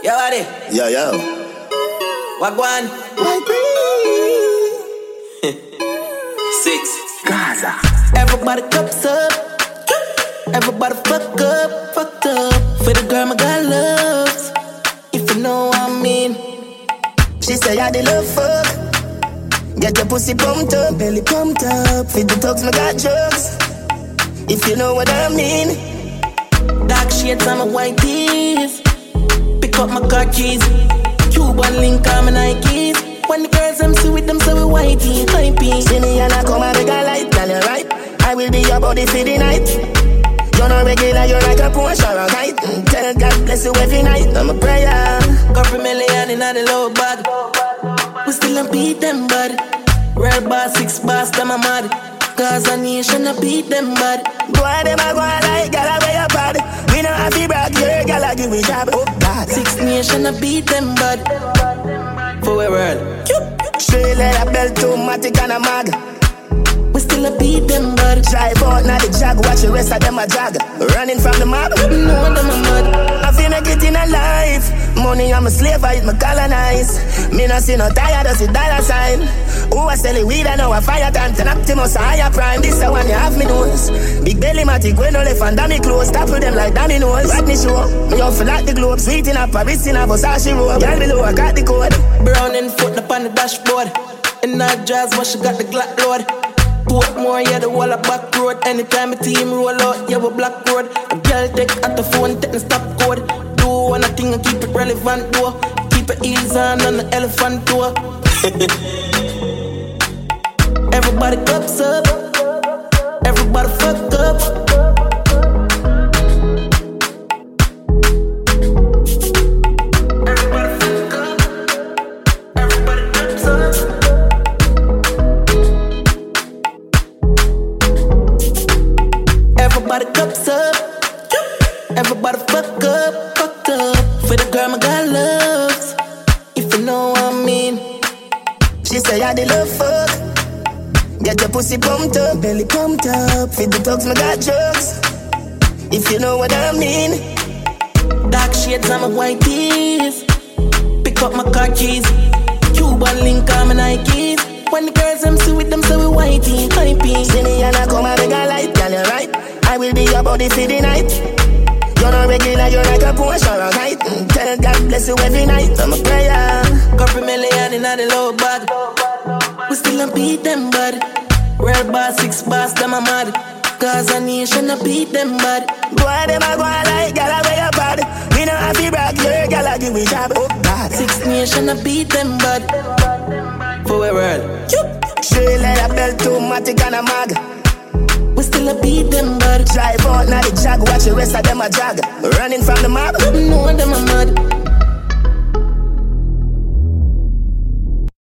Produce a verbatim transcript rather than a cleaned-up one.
Yo, buddy. Yo, yo. Wagwan. Six. Gaza. Everybody cups up. Everybody fuck up, fucked up. For the girl my God loves. If you know what I mean. She say I the love fuck. Get your pussy pumped up, belly pumped up. Feed the dogs, my got drugs. If you know what I mean. Dark shades on my white tees. Pick up my car keys. Cuban link on my Nikes. When the girls them see with them so we whitey, hypey. See me and I come and make a light, tell you right. I will be your body for the night. You're not regular, you're like a Porsche or a kite. Tell God bless you every night, I'm a prayer. Couple million in the low bag. We still don't beat them, bud. Real boss, six boss, them a mad. Cause a nation a beat them, bud. Go on, them a go on like gala way up bad. We don't have to brag, you're gala give me job. Oh God. Six nation a beat them, bud. For a world. Straight like a belt to Matic and a mag. We still a beat them, bud. Drive out, now the jag, watch the rest of them a jag. Running from the mob. No them a mad. I feel like getting a life. Money, I'm a slave, I eat my colonize. Me no see no tired, I see dollar sign. Who I sell it weed, I know a fire time. Ten Optimus, a higher prime. This the one you have me nose. Big belly, matic, when no left and dummy clothes. Topple them like dummy nose. Rodney show. Me off like the globe. Sweet in a Paris in a Versace robe. Girl below, I got the code. Brown and foot up on the dashboard. In that jazz, but she got the Glock load. Portmore, yeah, the wall of back road. Anytime a team roll out, yeah, we black road. A girl take at the phone, take the stop code. Do one thing and keep it relevant, though. Keep it heels on on the elephant tour. Everybody cups up. Everybody fuck up. Everybody cups up. Everybody fuck up, fucked up. For the girl my God loves. If you know what I mean. She say I the love fuck. Get your pussy pumped up, belly pumped up. Feed the dogs, my got drugs. If you know what I mean. Dark shades on my white tees. Pick up my car keys. Cuban link on my Nikes. When the girls them see with them so we whitey, hypey. See me and I come and make a light, tell you right. I will be your body for the night. You're not regular, you're like a Porsche or a kite. Tell God bless you every night, I'm a prayer. Couple million in the low bag. We still don't beat them, bud. Real boss, six boss, them a mad. Cause a nation a beat them, bud. Go on, them a go on like gala way up bad. We don't have to brag, you're gala give me job. Oh God. Six nation a beat them, bud. For a world. Straight like a belt to Matic and a mag. We still a beat them, bud. Drive out, now the jag, watch the rest of them a jag. Running from the mob. No